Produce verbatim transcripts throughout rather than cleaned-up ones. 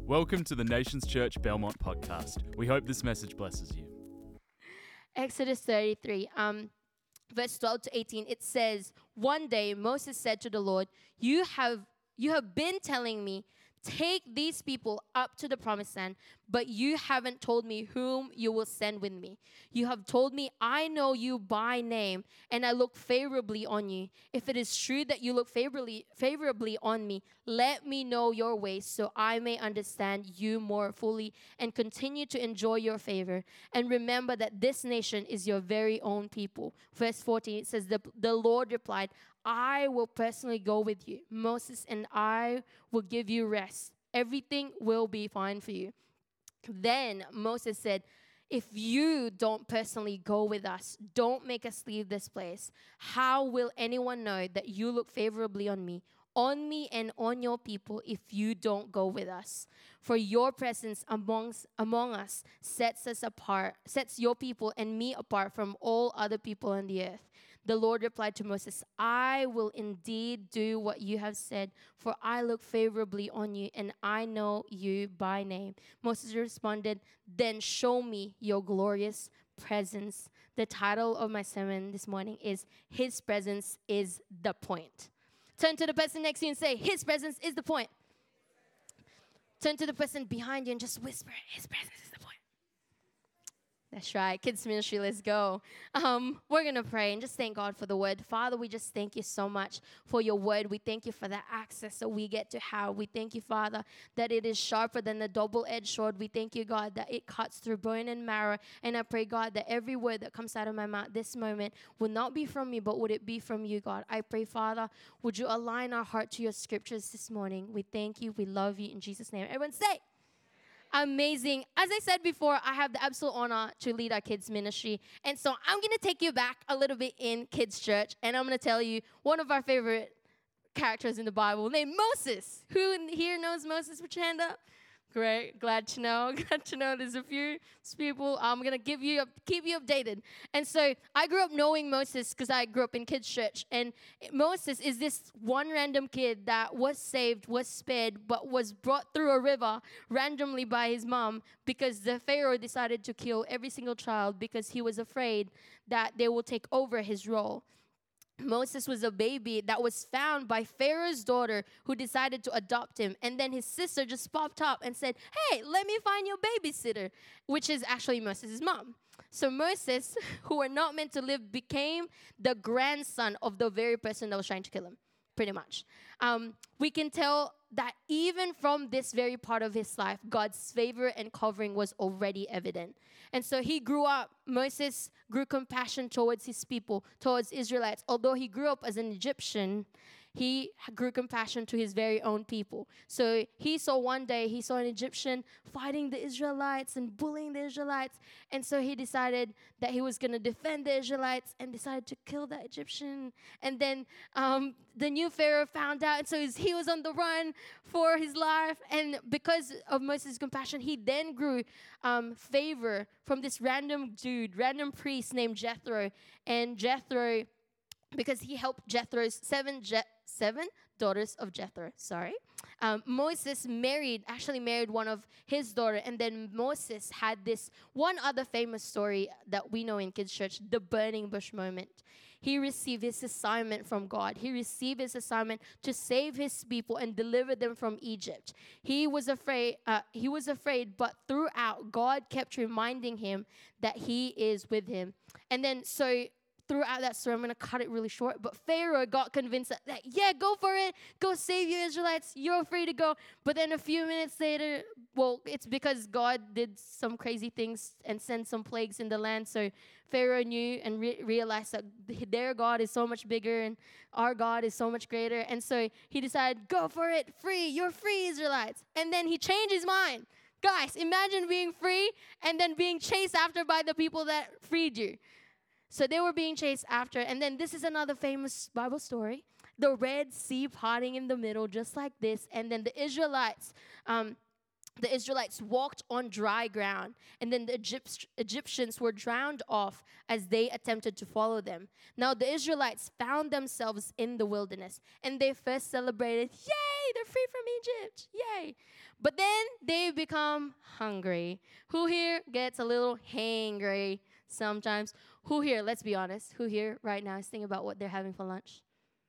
Welcome to the Nations Church Belmont podcast. We hope this message blesses you. Exodus thirty-three, um, verse twelve to eighteen, it says, one day Moses said to the Lord, you have, you have been telling me, take these people up to the promised land, but you haven't told me whom you will send with me. You have told me, I know you by name, and I look favorably on you. If it is true that you look favorably, favorably on me, let me know your ways so I may understand you more fully and continue to enjoy your favor. And remember that this nation is your very own people. Verse fourteen, it says, the, the Lord replied, I will personally go with you. Moses and I will give you rest. Everything will be fine for you. Then Moses said, if you don't personally go with us, don't make us leave this place. How will anyone know that you look favorably on me, on me and on your people if you don't go with us? For your presence amongst, among us sets us apart, sets your people and me apart from all other people on the earth. The Lord replied to Moses, I will indeed do what you have said, for I look favorably on you, and I know you by name. Moses responded, then show me your glorious presence. The title of my sermon this morning is, His presence is the point. Turn to the person next to you and say, His presence is the point. Turn to the person behind you and just whisper, His presence is the point. That's right. Kids ministry, let's go. Um, we're going to pray and just thank God for the word. Father, we just thank you so much for your word. We thank you for the access that we get to have. We thank you, Father, that it is sharper than the double-edged sword. We thank you, God, that it cuts through bone and marrow. And I pray, God, that every word that comes out of my mouth this moment will not be from me, but would it be from you, God? I pray, Father, would you align our heart to your scriptures this morning? We thank you. We love you. In Jesus' name. Everyone say, amazing. As I said before, I have the absolute honor to lead our kids ministry. And so I'm going to take you back a little bit in kids church. And I'm going to tell you one of our favorite characters in the Bible named Moses. Who in here knows Moses? Put your hand up. Great. Glad to know. Glad to know there's a few people. I'm going to give you, keep you updated. And so I grew up knowing Moses because I grew up in kids' church. And Moses is this one random kid that was saved, was spared, but was brought through a river randomly by his mom because the Pharaoh decided to kill every single child because he was afraid that they will take over his role. Moses was a baby that was found by Pharaoh's daughter who decided to adopt him. And then his sister just popped up and said, hey, let me find your babysitter, which is actually Moses' mom. So Moses, who were not meant to live, became the grandson of the very person that was trying to kill him, pretty much. Um, we can tell that even from this very part of his life, God's favor and covering was already evident. And so he grew up, Moses grew compassion towards his people, towards Israelites. Although he grew up as an Egyptian, he grew compassion to his very own people. So he saw one day, he saw an Egyptian fighting the Israelites and bullying the Israelites. And so he decided that he was going to defend the Israelites and decided to kill that Egyptian. And then um, the new Pharaoh found out. And so he was on the run for his life. And because of Moses' compassion, he then grew um, favor from this random dude, random priest named Jethro. And Jethro, because he helped Jethro's seven Je- seven daughters of Jethro, sorry. Um, Moses married, actually married one of his daughter, and then Moses had this one other famous story that we know in kids' church, the burning bush moment. He received his assignment from God. He received his assignment to save his people and deliver them from Egypt. He was afraid, uh, he was afraid, but throughout, God kept reminding him that he is with him. And then, so throughout that story, I'm going to cut it really short, but Pharaoh got convinced that, that, yeah, go for it. Go save your Israelites. You're free to go. But then a few minutes later, well, it's because God did some crazy things and sent some plagues in the land. So Pharaoh knew and re- realized that their God is so much bigger and our God is so much greater. And so he decided, go for it. Free. You're free, Israelites. And then he changed his mind. Guys, imagine being free and then being chased after by the people that freed you. So they were being chased after. And then this is another famous Bible story. The Red Sea parting in the middle, just like this. And then the Israelites, um, the Israelites walked on dry ground. And then the Egypt- Egyptians were drowned off as they attempted to follow them. Now the Israelites found themselves in the wilderness. And they first celebrated, yay, yay, they're free from Egypt, yay. But then they become hungry. Who here gets a little hangry sometimes? Who here, let's be honest, who here right now is thinking about what they're having for lunch?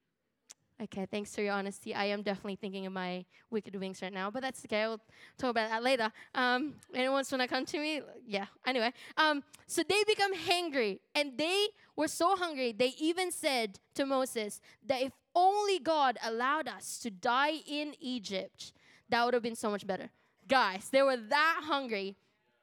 Okay, thanks for your honesty. I am definitely thinking of my wicked wings right now, but that's okay. We'll talk about that later. Um, anyone wants to come to me? Yeah, anyway. Um, so they become hangry, and they were so hungry, they even said to Moses that if only God allowed us to die in Egypt, that would have been so much better. Guys, they were that hungry.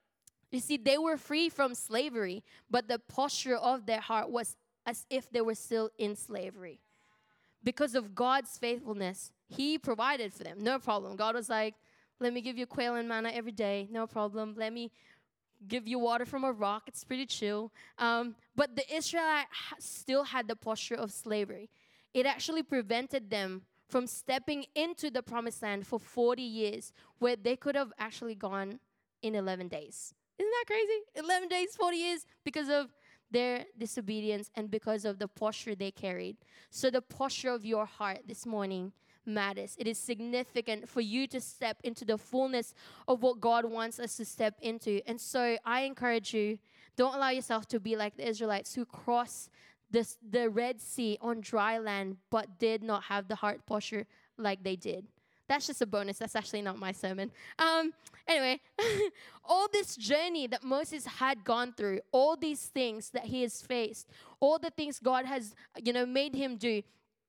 You see, they were free from slavery, but the posture of their heart was as if they were still in slavery. Because of God's faithfulness, He provided for them. No problem. God was like, let me give you quail and manna every day. No problem. Let me give you water from a rock. It's pretty chill. Um, but the Israelites ha- still had the posture of slavery. It actually prevented them from stepping into the promised land for forty years, where they could have actually gone in eleven days. Isn't that crazy? eleven days, forty years, because of their disobedience and because of the posture they carried. So the posture of your heart this morning matters. It is significant for you to step into the fullness of what God wants us to step into. And so I encourage you, don't allow yourself to be like the Israelites who crossed this, the Red Sea on dry land but did not have the heart posture like they did. That's just a bonus. That's actually not my sermon. Um, anyway, all this journey that Moses had gone through, all these things that he has faced, all the things God has, you know, made him do,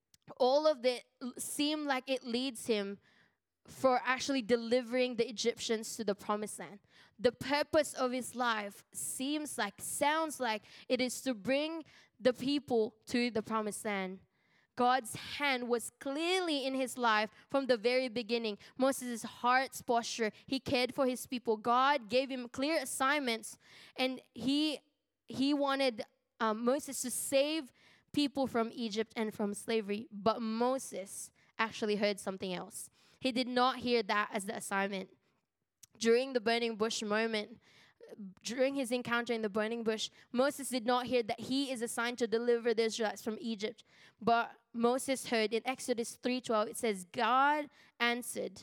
all of it seem like it leads him for actually delivering the Egyptians to the promised land. The purpose of his life seems like, sounds like it is to bring the people to the promised land. God's hand was clearly in his life from the very beginning. Moses' heart's posture, he cared for his people. God gave him clear assignments, and he he wanted um, Moses to save people from Egypt and from slavery. But Moses actually heard something else. He did not hear that as the assignment. During the burning bush moment, during his encounter in the burning bush, Moses did not hear that he is assigned to deliver the Israelites from Egypt. But Moses heard in Exodus three twelve, it says, God answered,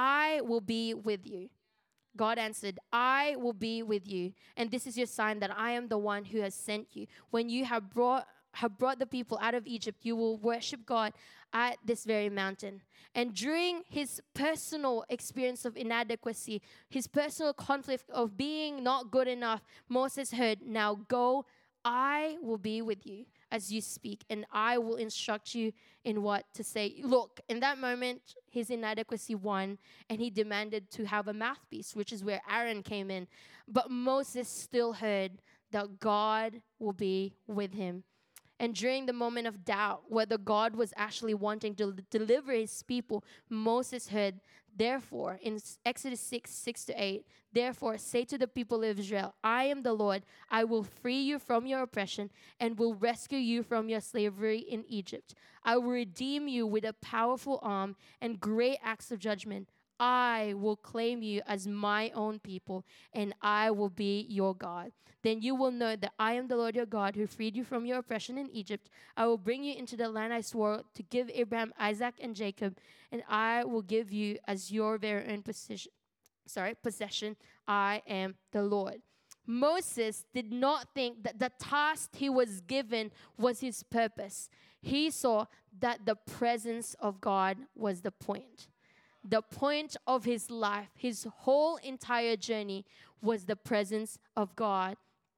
I will be with you. God answered, I will be with you. And this is your sign that I am the one who has sent you. When you have brought have brought the people out of Egypt, you will worship God at this very mountain. And during his personal experience of inadequacy, his personal conflict of being not good enough, Moses heard, now go, I will be with you as you speak, and I will instruct you in what to say. Look, in that moment, his inadequacy won, and he demanded to have a mouthpiece, which is where Aaron came in. But Moses still heard that God will be with him. And during the moment of doubt, whether God was actually wanting to deliver his people, Moses heard, therefore, in Exodus six, six to eight, therefore say to the people of Israel, I am the Lord, I will free you from your oppression and will rescue you from your slavery in Egypt. I will redeem you with a powerful arm and great acts of judgment. I will claim you as my own people, and I will be your God. Then you will know that I am the Lord your God who freed you from your oppression in Egypt. I will bring you into the land I swore to give Abraham, Isaac, and Jacob, and I will give you as your very own possession. Sorry, possession. I am the Lord. Moses did not think that the task he was given was his purpose. He saw that the presence of God was the point. The point of his life, his whole entire journey, was the presence of God.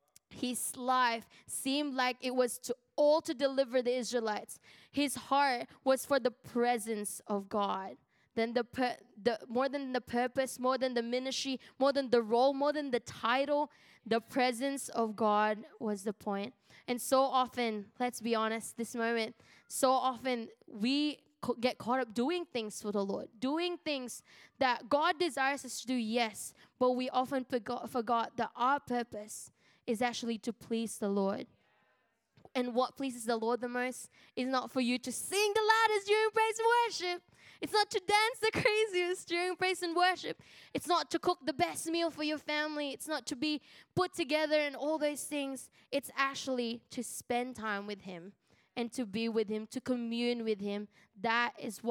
His life seemed like it was to all to deliver the Israelites. His heart was for the presence of God. Then the, pur- the more than the purpose, more than the ministry, more than the role, more than the title, the presence of God was the point. And so often, let's be honest, this moment, so often we co- get caught up doing things for the Lord, doing things that God desires us to do, yes, but we often forgot, forgot that our purpose is actually to please the Lord. And what pleases the Lord the most is not for you to sing the loudest during praise and worship. It's not to dance the craziest during praise and worship. It's not to cook the best meal for your family. It's not to be put together and all those things. It's actually to spend time with Him and to be with Him, to commune with Him. That is what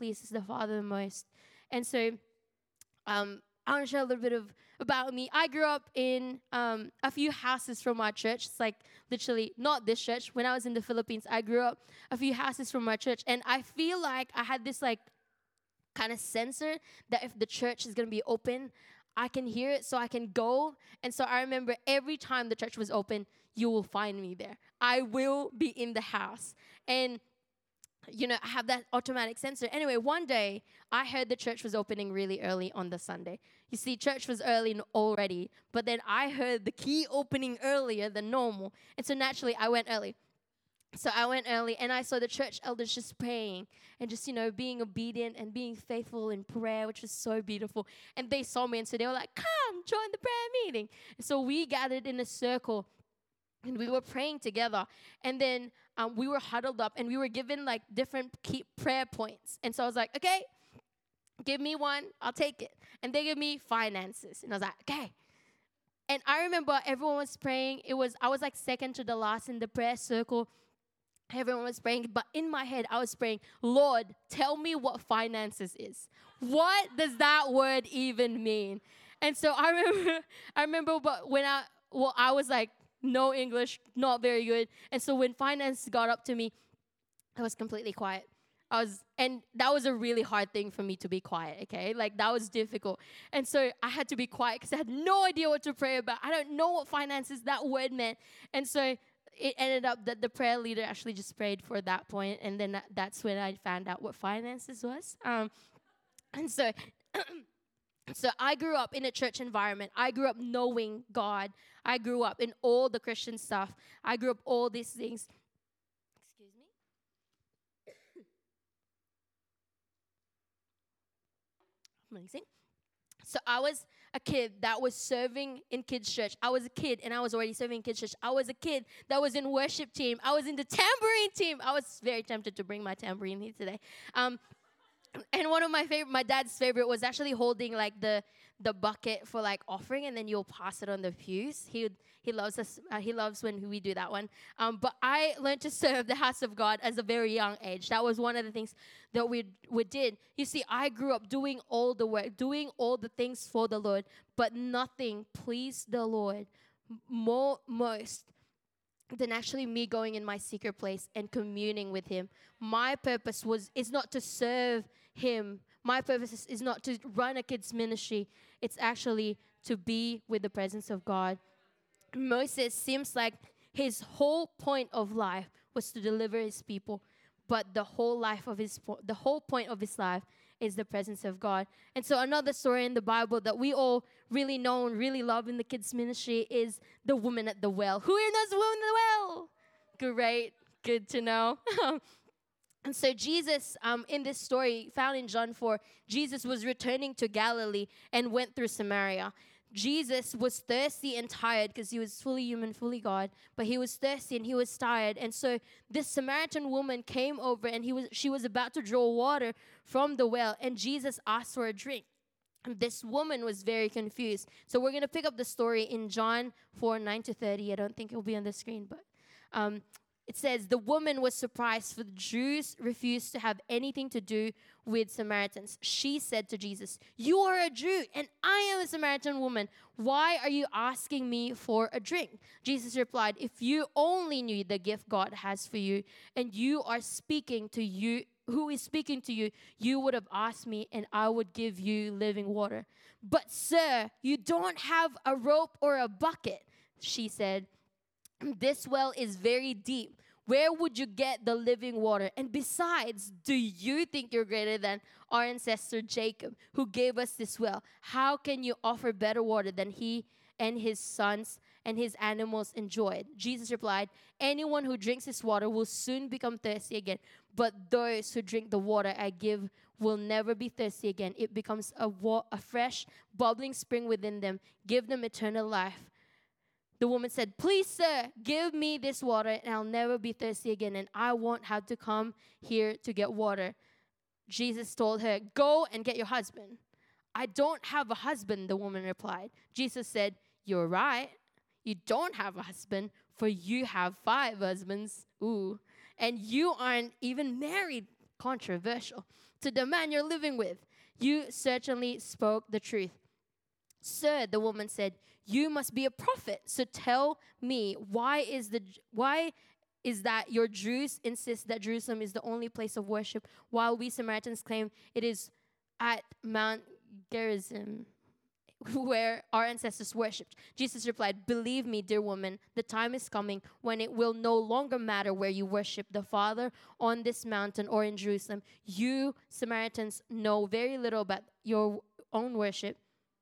pleases the Father the most. And so um, I want to share a little bit of about me. I grew up in um, a few houses from our church. It's like literally not this church. When I was in the Philippines, I grew up a few houses from our church. And I feel like I had this like kind of sensor that if the church is going to be open, I can hear it so I can go. And so I remember every time the church was open, you will find me there. I will be in the house. And you know, I have that automatic sensor. Anyway, one day, I heard the church was opening really early on the Sunday. You see, church was early already, but then I heard the key opening earlier than normal. And so naturally, I went early. So I went early, and I saw the church elders just praying and just, you know, being obedient and being faithful in prayer, which was so beautiful. And they saw me, and so they were like, come, join the prayer meeting. And so we gathered in a circle, and we were praying together. And then um, we were huddled up, and we were given, like, different key prayer points. And so I was like, okay, give me one. I'll take it. And they gave me finances. And I was like, okay. And I remember everyone was praying. It was I was, like, second to the last in the prayer circle. Everyone was praying. But in my head, I was praying, Lord, tell me what finances is. What does that word even mean? And so I remember, I remember but when I, well, I was like, no English, not very good. And so when finance got up to me, I was completely quiet. I was, and that was a really hard thing for me to be quiet, okay? Like, that was difficult. And so I had to be quiet because I had no idea what to pray about. I don't know what finances, that word meant. And so it ended up that the prayer leader actually just prayed for that point, and then that, that's when I found out what finances was. Um, and so... So I grew up in a church environment. I grew up knowing God. I grew up in all the Christian stuff. I grew up all these things. Excuse me. Amazing. So I was a kid that was serving in kids' church. I was a kid, and I was already serving in kids' church. I was a kid that was in worship team. I was in the tambourine team. I was very tempted to bring my tambourine here today. Um, And one of my favorite, my dad's favorite was actually holding like the the bucket for like offering, and then you'll pass it on the pews. He would, he loves us. Uh, he loves when we do that one. Um, but I learned to serve the house of God as a very young age. That was one of the things that we we did. You see, I grew up doing all the work, doing all the things for the Lord, but nothing pleased the Lord more most than actually me going in my secret place and communing with Him. My purpose was is not to serve Him. My purpose is, is not to run a kids ministry. It's actually to be with the presence of God. Moses seems like his whole point of life was to deliver his people, but the whole life of his po- the whole point of his life is the presence of God. And so another story in the Bible that we all really know and really love in the kids ministry is the woman at the well. Who here knows the woman at the well? Great, good to know. And so Jesus, um, in this story found in John four, Jesus was returning to Galilee and went through Samaria. Jesus was thirsty and tired because he was fully human, fully God, but he was thirsty and he was tired. And so this Samaritan woman came over, and he was she was about to draw water from the well, and Jesus asked for a drink. And this woman was very confused. So we're going to pick up the story in John four, nine to thirty. I don't think it will be on the screen, but um, it says, the woman was surprised, for the Jews refused to have anything to do with Samaritans. She said to Jesus, you are a Jew, and I am a Samaritan woman. Why are you asking me for a drink? Jesus replied, if you only knew the gift God has for you, and you are speaking to you, who is speaking to you, you would have asked me, and I would give you living water. But sir, you don't have a rope or a bucket, she said. This well is very deep. Where would you get the living water? And besides, do you think you're greater than our ancestor Jacob, who gave us this well? How can you offer better water than he and his sons and his animals enjoyed? Jesus replied, anyone who drinks this water will soon become thirsty again. But those who drink the water I give will never be thirsty again. It becomes a, wa- a fresh, bubbling spring within them. Give them eternal life. The woman said, please, sir, give me this water, and I'll never be thirsty again, and I won't have to come here to get water. Jesus told her, go and get your husband. I don't have a husband, the woman replied. Jesus said, you're right. You don't have a husband, for you have five husbands. Ooh. And you aren't even married. controversial to the man you're living with. You certainly spoke the truth. Sir, the woman said, you must be a prophet. So tell me, why is the why is that your Jews insist that Jerusalem is the only place of worship, while we Samaritans claim it is at Mount Gerizim, where our ancestors worshipped? Jesus replied, believe me, dear woman, the time is coming when it will no longer matter where you worship the Father, on this mountain or in Jerusalem. You Samaritans know very little about your own worship,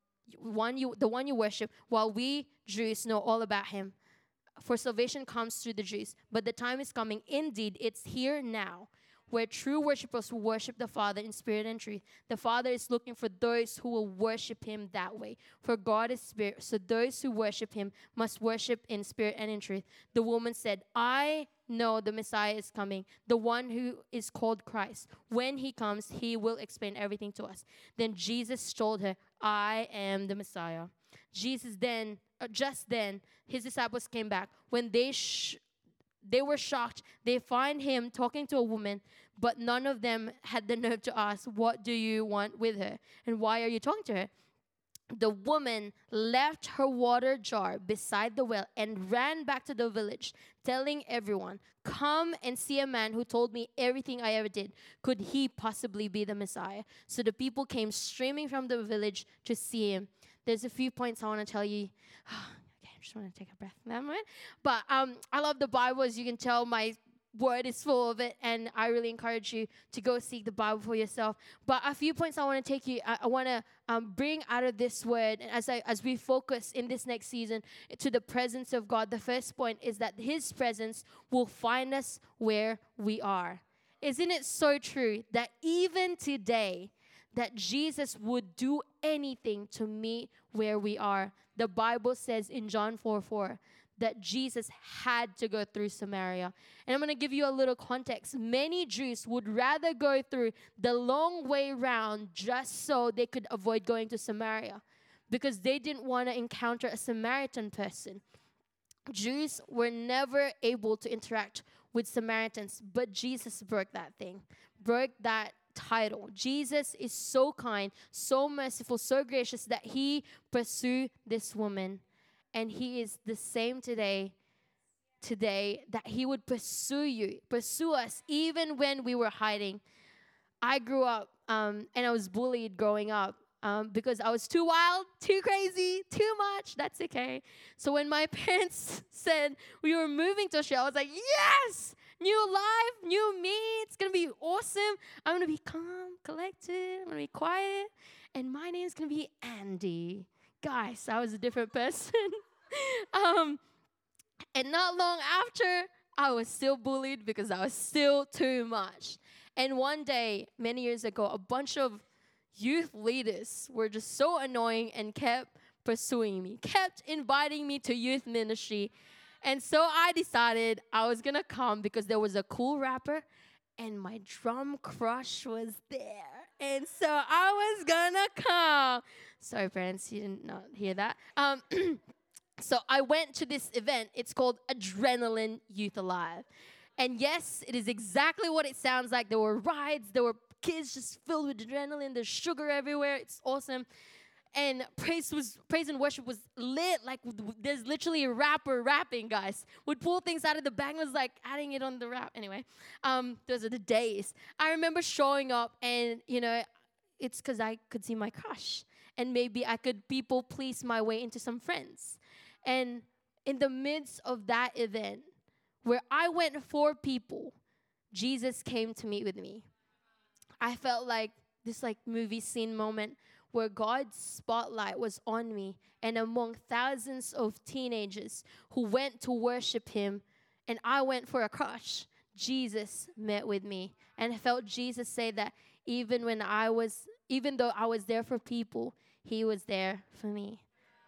one you the one you worship, while we Jews know all about him. For salvation comes through the Jews. But the time is coming, indeed, it's here now, where true worshipers will worship the Father in spirit and truth. The Father is looking for those who will worship him that way. For God is spirit, so those who worship him must worship in spirit and in truth. The woman said, I know the Messiah is coming, the one who is called Christ. When he comes, he will explain everything to us. Then Jesus told her, I am the Messiah. Jesus then, uh, just then, his disciples came back. When they sh- they were shocked, they find him talking to a woman, but none of them had the nerve to ask, what do you want with her? And why are you talking to her? The woman left her water jar beside the well and ran back to the village, telling everyone, come and see a man who told me everything I ever did. Could he possibly be the Messiah? So the people came streaming from the village to see him. There's a few points I want to tell you. Okay, I just want to take a breath in that moment. But um, I love the Bible. As you can tell, my word is full of it, and I really encourage you to go seek the Bible for yourself. But a few points I want to take you, I, I want to um, bring out of this word, and as I as we focus in this next season to the presence of God. The first point is that his presence will find us where we are. Isn't it so true that even today, that Jesus would do anything to meet where we are? The Bible says in John four four that Jesus had to go through Samaria. And I'm going to give you a little context. Many Jews would rather go through the long way round just so they could avoid going to Samaria, because they didn't want to encounter a Samaritan person. Jews were never able to interact with Samaritans, but Jesus broke that thing, broke that title. Jesus is so kind, so merciful, so gracious that he pursued this woman. And he is the same today, today, that he would pursue you, pursue us, even when we were hiding. I grew up, um, and I was bullied growing up um, because I was too wild, too crazy, too much. That's okay. So when my parents said we were moving to Australia, I was like, yes! New life, new me. It's going to be awesome. I'm going to be calm, collected. I'm going to be quiet. And my name's going to be Andy. Guys, I was a different person. um, and not long after, I was still bullied because I was still too much. And one day, many years ago, a bunch of youth leaders were just so annoying and kept pursuing me, kept inviting me to youth ministry. And so I decided I was going to come because there was a cool rapper and my drum crush was there. And so I was going to come. Sorry, parents, you did not hear that. Um, so I went to this event. It's called Adrenaline Youth Alive. And yes, it is exactly what it sounds like. There were rides. There were kids just filled with adrenaline. There's sugar everywhere. It's awesome. And praise was praise and worship was lit. Like, there's literally a rapper rapping, guys. Would pull things out of the bag and was like adding it on the rap. Anyway, um, those are the days. I remember showing up, and, you know, it's because I could see my crush. And maybe I could people please my way into some friends. And in the midst of that event, where I went for people, Jesus came to meet with me. I felt like this like movie scene moment where God's spotlight was on me, and among thousands of teenagers who went to worship him, and I went for a crush, Jesus met with me. And I felt Jesus say that even when I was, even though I was there for people, he was there for me.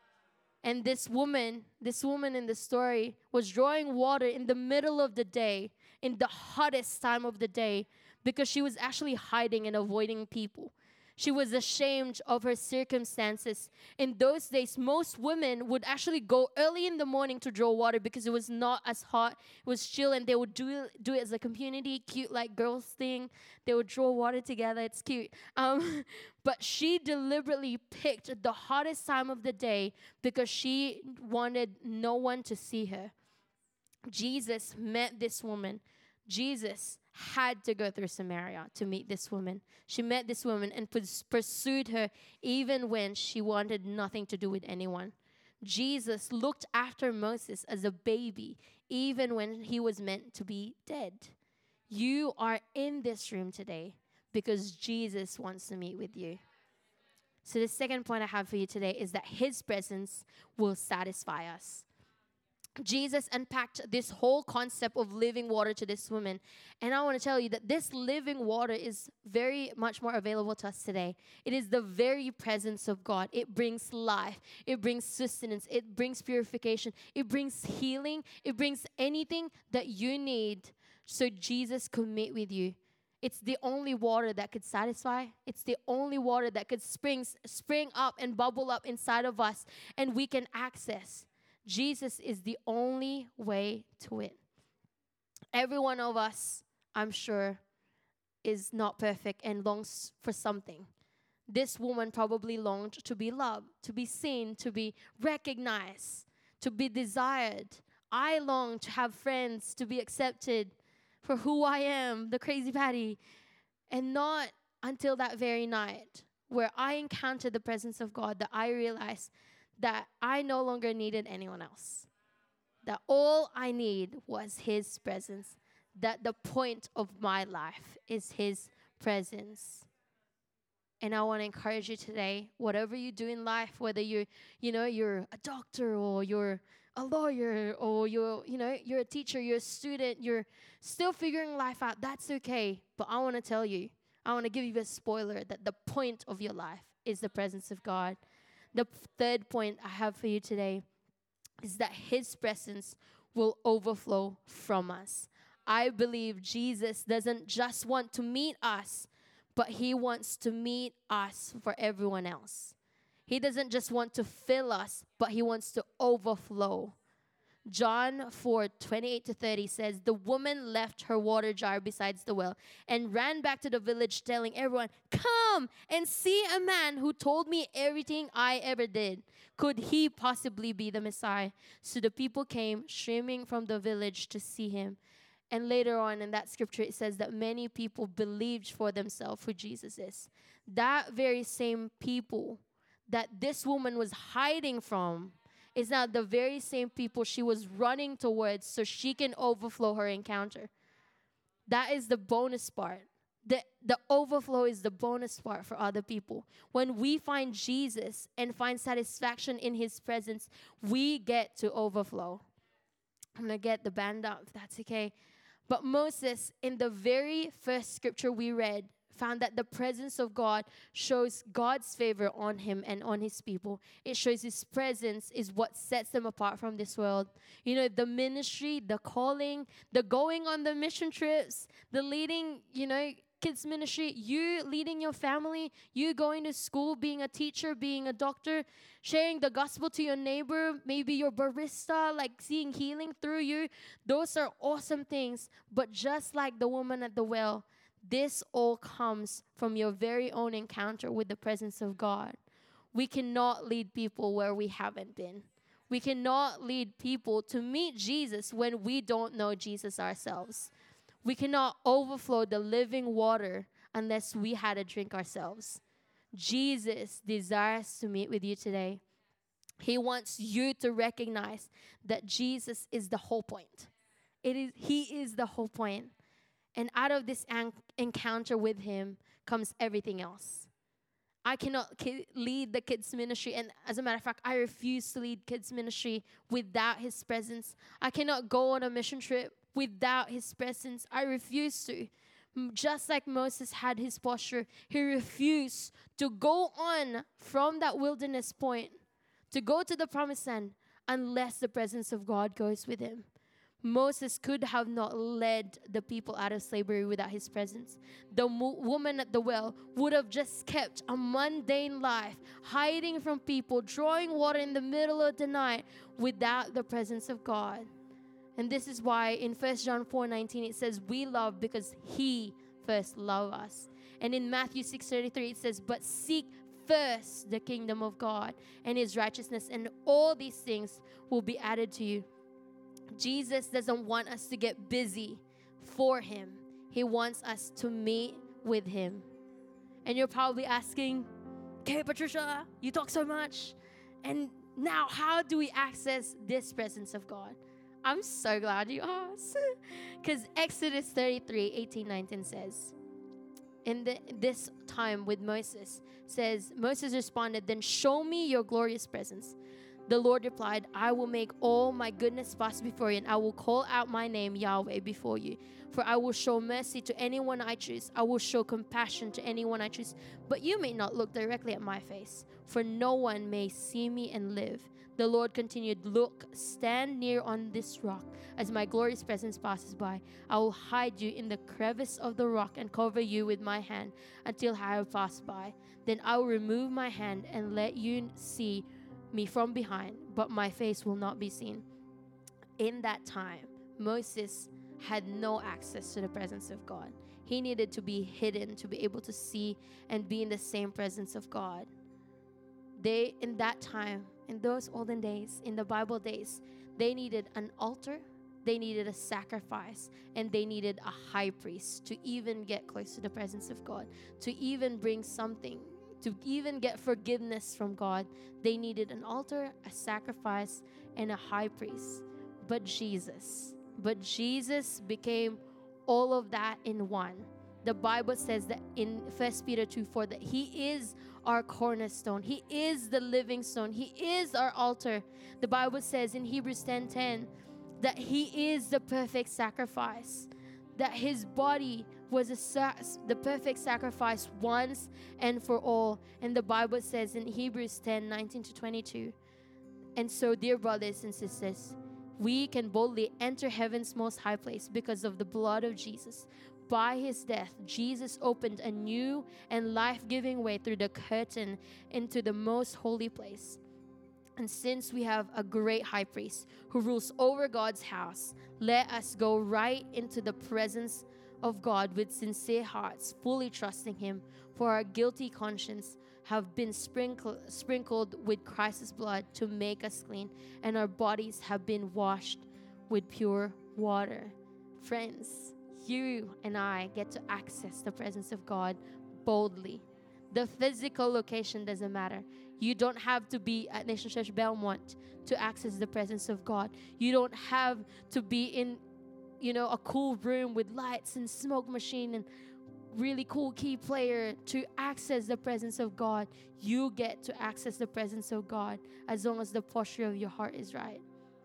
And this woman, this woman in the story was drawing water in the middle of the day, in the hottest time of the day, because she was actually hiding and avoiding people. She was ashamed of her circumstances. In those days, most women would actually go early in the morning to draw water because it was not as hot. It was chill, and they would do, do it as a community, cute like girls thing. They would draw water together. It's cute. Um, but she deliberately picked the hottest time of the day because she wanted no one to see her. Jesus met this woman. Jesus had to go through Samaria to meet this woman. She met this woman and pus- pursued her even when she wanted nothing to do with anyone. Jesus looked after Moses as a baby even when he was meant to be dead. You are in this room today because Jesus wants to meet with you. So the second point I have for you today is that his presence will satisfy us. Jesus unpacked this whole concept of living water to this woman. And I want to tell you that this living water is very much more available to us today. It is the very presence of God. It brings life. It brings sustenance. It brings purification. It brings healing. It brings anything that you need so Jesus could meet with you. It's the only water that could satisfy. It's the only water that could spring, spring up and bubble up inside of us and we can access. Jesus is the only way to it. Every one of us, I'm sure, is not perfect and longs for something. This woman probably longed to be loved, to be seen, to be recognized, to be desired. I long to have friends, to be accepted for who I am, the crazy Patty. And not until that very night where I encountered the presence of God that I realized that I no longer needed anyone else. That all I need was his presence. That the point of my life is his presence. And I want to encourage you today, whatever you do in life, whether you're, you know, you're a doctor or you're a lawyer or you're, you know, you're a teacher, you're a student, you're still figuring life out, that's okay. But I want to tell you, I want to give you a spoiler that the point of your life is the presence of God. The third point I have for you today is that his presence will overflow from us. I believe Jesus doesn't just want to meet us, but he wants to meet us for everyone else. He doesn't just want to fill us, but he wants to overflow. John four, twenty-eight to thirty says, the woman left her water jar beside the well and ran back to the village telling everyone, come and see a man who told me everything I ever did. Could he possibly be the Messiah? So the people came streaming from the village to see him. And later on in that scripture, it says that many people believed for themselves who Jesus is. That very same people that this woman was hiding from is now the very same people she was running towards so she can overflow her encounter. That is the bonus part. The, the overflow is the bonus part for other people. When we find Jesus and find satisfaction in his presence, we get to overflow. I'm going to get the band up if that's okay. But Moses, in the very first scripture we read, found that the presence of God shows God's favor on him and on his people. It shows his presence is what sets them apart from this world. You know, the ministry, the calling, the going on the mission trips, the leading, you know, kids ministry, you leading your family, you going to school, being a teacher, being a doctor, sharing the gospel to your neighbor, maybe your barista, like seeing healing through you. Those are awesome things. But just like the woman at the well, this all comes from your very own encounter with the presence of God. We cannot lead people where we haven't been. We cannot lead people to meet Jesus when we don't know Jesus ourselves. We cannot overflow the living water unless we had a drink ourselves. Jesus desires to meet with you today. He wants you to recognize that Jesus is the whole point. It is, he is the whole point. And out of this an- encounter with him comes everything else. I cannot ki- lead the kids ministry. And as a matter of fact, I refuse to lead kids ministry without his presence. I cannot go on a mission trip without his presence. I refuse to. M- Just like Moses had his posture, he refused to go on from that wilderness point to go to the promised land unless the presence of God goes with him. Moses could have not led the people out of slavery without his presence. The mo- woman at the well would have just kept a mundane life, hiding from people, drawing water in the middle of the night without the presence of God. And this is why in First John four nineteen it says, we love because he first loved us. And in Matthew six thirty-three it says, but seek first the kingdom of God and his righteousness, and all these things will be added to you. Jesus doesn't want us to get busy for him. He wants us to meet with him. And you're probably asking, okay, Patricia, you talk so much. And now how do we access this presence of God? I'm so glad you asked. Because Exodus thirty-three, eighteen, nineteen says, in the, this time with Moses, says, Moses responded, then show me your glorious presence. The Lord replied, I will make all my goodness pass before you, and I will call out my name, Yahweh, before you. For I will show mercy to anyone I choose. I will show compassion to anyone I choose. But you may not look directly at my face, for no one may see me and live. The Lord continued, look, stand near on this rock. As my glorious presence passes by, I will hide you in the crevice of the rock and cover you with my hand until I have passed by. Then I will remove my hand and let you see me from behind, but my face will not be seen. In that time, Moses had no access to the presence of God. He needed to be hidden to be able to see and be in the same presence of God. They, in that time, in those olden days, in the Bible days, they needed an altar, they needed a sacrifice, and they needed a high priest to even get close to the presence of God, to even bring something, to even get forgiveness from God. They needed an altar, a sacrifice, and a high priest. But Jesus, but Jesus became all of that in one. The Bible says that in First Peter two four that he is our cornerstone. He is the living stone. He is our altar. The Bible says in Hebrews ten ten that he is the perfect sacrifice, that his body was a sa- the perfect sacrifice once and for all. And the Bible says in Hebrews ten nineteen to twenty-two, and so, dear brothers and sisters, we can boldly enter heaven's most high place because of the blood of Jesus. By his death, Jesus opened a new and life-giving way through the curtain into the most holy place. And since we have a great high priest who rules over God's house, let us go right into the presence of God with sincere hearts, fully trusting him. For our guilty conscience have been sprinkled, sprinkled with Christ's blood to make us clean, and our bodies have been washed with pure water. Friends, you and I get to access the presence of God boldly. The physical location doesn't matter. You don't have to be at Nation Church Belmont to access the presence of God. You don't have to be in, you know, a cool room with lights and smoke machine and really cool key player to access the presence of God. You get to access the presence of God as long as the posture of your heart is right.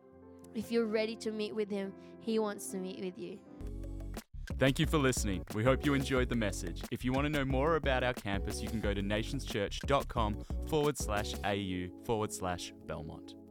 If you're ready to meet with him, he wants to meet with you. Thank you for listening. We hope you enjoyed the message. If you want to know more about our campus, you can go to nationschurch.com forward slash AU forward slash Belmont.